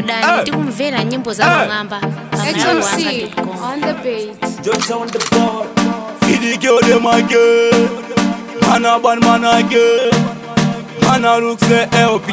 Downloadani tikumvera nyimbo za Mwamba HMC on the beat. Just on the board. Feed the girl them again. Man a bad man again. Man a look say LP.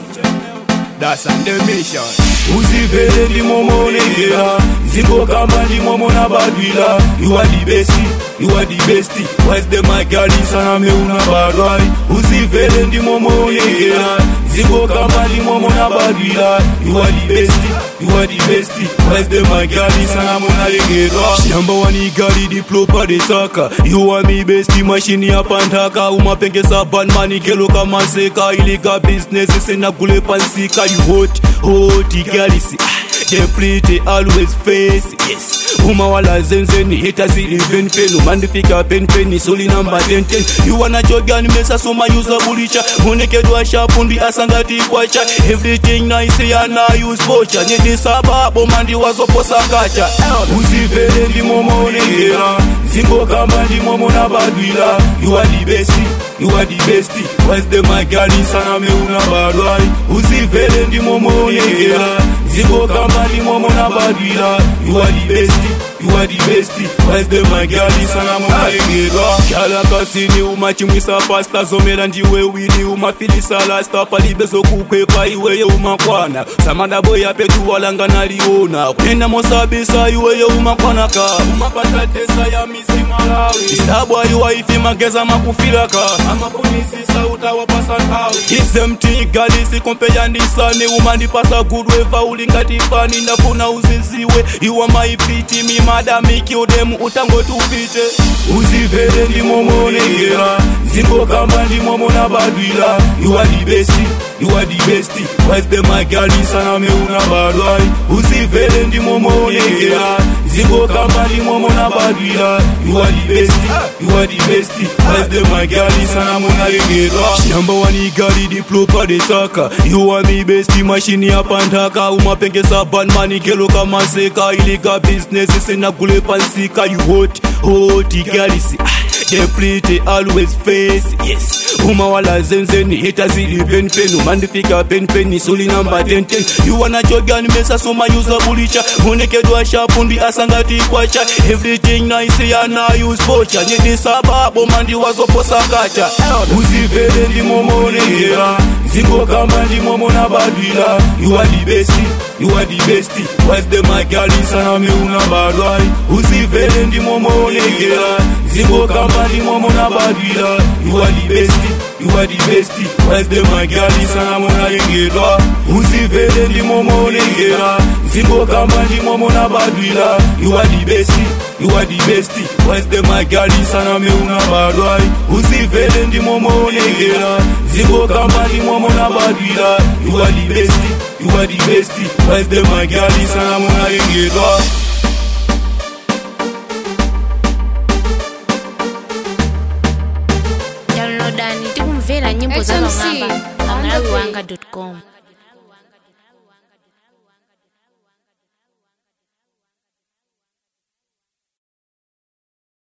That's on the mission. Uzivele ndi momo negera. Zingo kamba ndi momo na badwila. You are the bestie, you are the bestie. Where's the my girl sana me una badwai. Uzivele ndi momo negera. Zingo kamba ndi momo na badwila. You are the bestie, you are the bestie. Where's the my girl sana me una legera. Shamba wani gari diplopa de saka. You are me bestie machine ya pantaka. Umapengesa bad money kelo kama seka. Illegal business sena kule pansika. You hot galisi. They pretty always face, yes. Uma wala zenzeni, haters even pen. Umandifika pen soli number 10. You wanna jogan mesa soma user bulicha. Munekedwa shapundi asangati kwacha. Everything nice ya na use bocha. Nyedi sababu mandi wazoposa kacha. Uzivele ndi momo negera. Zingo kamba ndi momo na badwila. You are the bestie, you are the bestie. Where's the my girl sana me una badwai. Uzivele ndi momo negera. Zingo kamba ndi momo na badwila. You are the bestie, you are the bestie. Where's the my girl sana mo negera. Kala kasini umachimwisa pasta zomera ndiwe wini umafilisa lasta palibezo kukwepa iwe umakwana. Samanda boy apetu walanga naliona. Kwenda mosabisa iwe umakwana ka. Umapata tesa ya misi Malawi. Istabwa ife mageza makufilaka. Amaponisi sauta wapasa kawi. It's empty galisi kompeya ndisane. Umandi pasa good weva ulingati fani. Ndafuna uziziwe. You are my pity mi madami kill them utango tupite. Uzivele ndi momo negera. Zingo kamba ndi momo na badwila. You are the bestie, you are the bestie. Where's the my girl sana me una badwai. Uzivele ndi momo negera. Zingo kamba ndi momo na badwila. You are the bestie, you are the bestie. Where's the my girl sana mo negera. Shamba wani gari diplopa de saka. You are me bestie machine ya pantaka. Umapengesa bad money kelo kama seka. Illegal business sena kule pansika. You hot galisi. They pretty always face, yes. Uma wala zenzeni, haters even pen. Umandifika pen soli number 10. You wanna jogan mesa soma user bulicha. Munekedwa shapundi asangati kwacha. Everything nice ya na use bocha. Nyedi sababu mandi wazoposa kacha. Uzivele ndi momo negera. Zingo kamba ndi momo na badwila. You are the bestie, you are the bestie. Where's the my girl sana me una badwai. Uzivele ndi momo negera. Zingo kamba ndi momo na badwila. You are the bestie, you are the bestie. Where's the my girl sana mo negera. Uzivele ndi momo negera. Zingo kamba ndi momo na badwila. You are the bestie, you are the bestie. Where's the my girl sana me una badwai. Uzivele ndi momo negera. Zingo kamba ndi momo na badwila. You are the bestie, you are the bestie. Where's the my girl sana mo negera. Downloadani tikumvera nyimbo za Mwamba HMC on the beat. Mwamba.com.